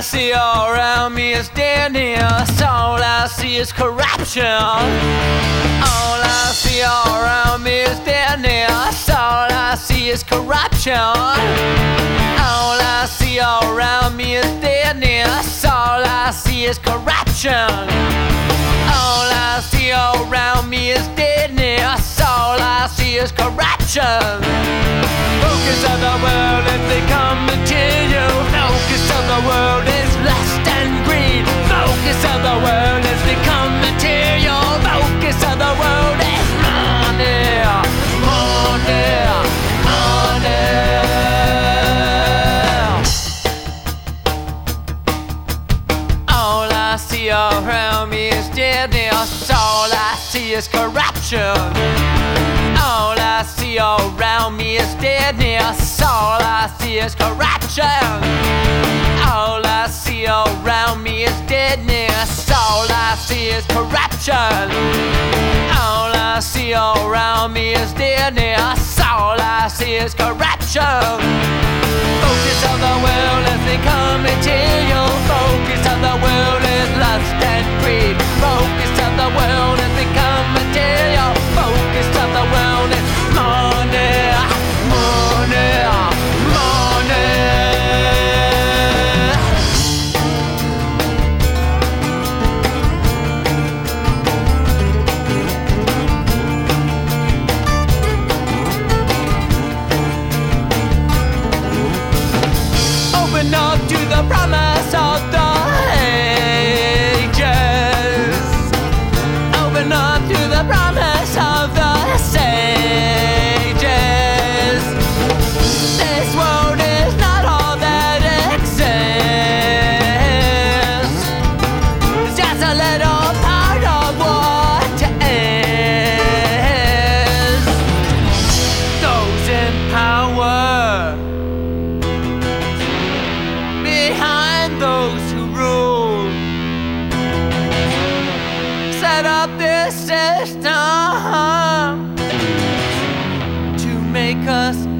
I see all around me is deadness. All I see is corruption. All I see all around me is deadness. All I see is corruption. All I see all around me is deadness. All I see is corruption. All I see all around me is deadness. All I see is corruption. Focus of the world has become material. Focus of the world is lust and greed. Focus of the world has become material. Focus of the world is money, money, money. All I see around me is deadness. All I see is corruption. All I see all around me is deadness. All I see is corruption. All I see all around me is deadness. All I see is corruption. All I see all around me is deadness. All I see is corruption. Focus of the world has become material. Focus of the world is lust and greed. Focus of the world has become material. Focus of the world is money, money, money. Open up to the promise of the ages. Open up to the promise of the sages. This world is not all that exists. It's just a little part of what is. Those in power behind those who rule set up this system to make us